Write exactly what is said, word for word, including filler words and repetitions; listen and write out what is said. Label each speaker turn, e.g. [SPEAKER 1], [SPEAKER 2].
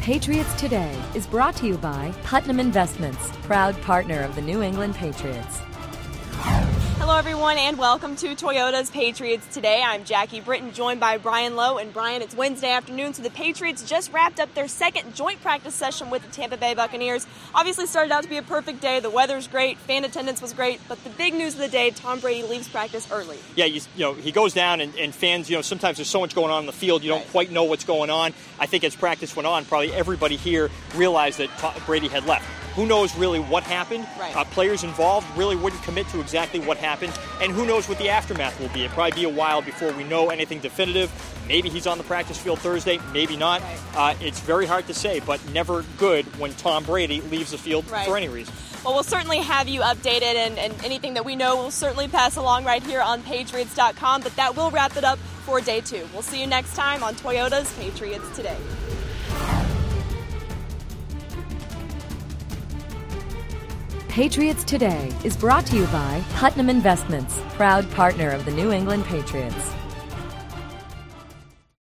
[SPEAKER 1] Patriots Today is brought to you by Putnam Investments, proud partner of the New England Patriots.
[SPEAKER 2] Hello, everyone, and welcome to Toyota's Patriots Today. I'm Jackie Britton, joined by Brian Lowe. And Brian, it's Wednesday afternoon, so the Patriots just wrapped up their second joint practice session with the Tampa Bay Buccaneers. Obviously started out to be a perfect day. The weather's great, fan attendance was great, but the big news of the day, Tom Brady leaves practice early.
[SPEAKER 3] Yeah, you, you know, he goes down, and, and fans, you know, sometimes there's so much going on in the field, you don't
[SPEAKER 2] right.
[SPEAKER 3] quite know what's going on. I think as practice went on, probably everybody here realized that Tom Brady had left. Who knows really what happened?
[SPEAKER 2] Right.
[SPEAKER 3] Uh, players involved really wouldn't commit to exactly what happened, and who knows what the aftermath will be. It'll probably be a while before we know anything definitive. Maybe he's on the practice field Thursday, maybe not.
[SPEAKER 2] Right.
[SPEAKER 3] Uh, it's very hard to say, but never good when Tom Brady leaves the field
[SPEAKER 2] Right.
[SPEAKER 3] for any reason.
[SPEAKER 2] Well, we'll certainly have you updated, and, and anything that we know we'll certainly pass along right here on Patriots dot com, but that will wrap it up for day two. We'll see you next time on Toyota's Patriots Today.
[SPEAKER 1] Patriots Today is brought to you by Putnam Investments, proud partner of the New England Patriots.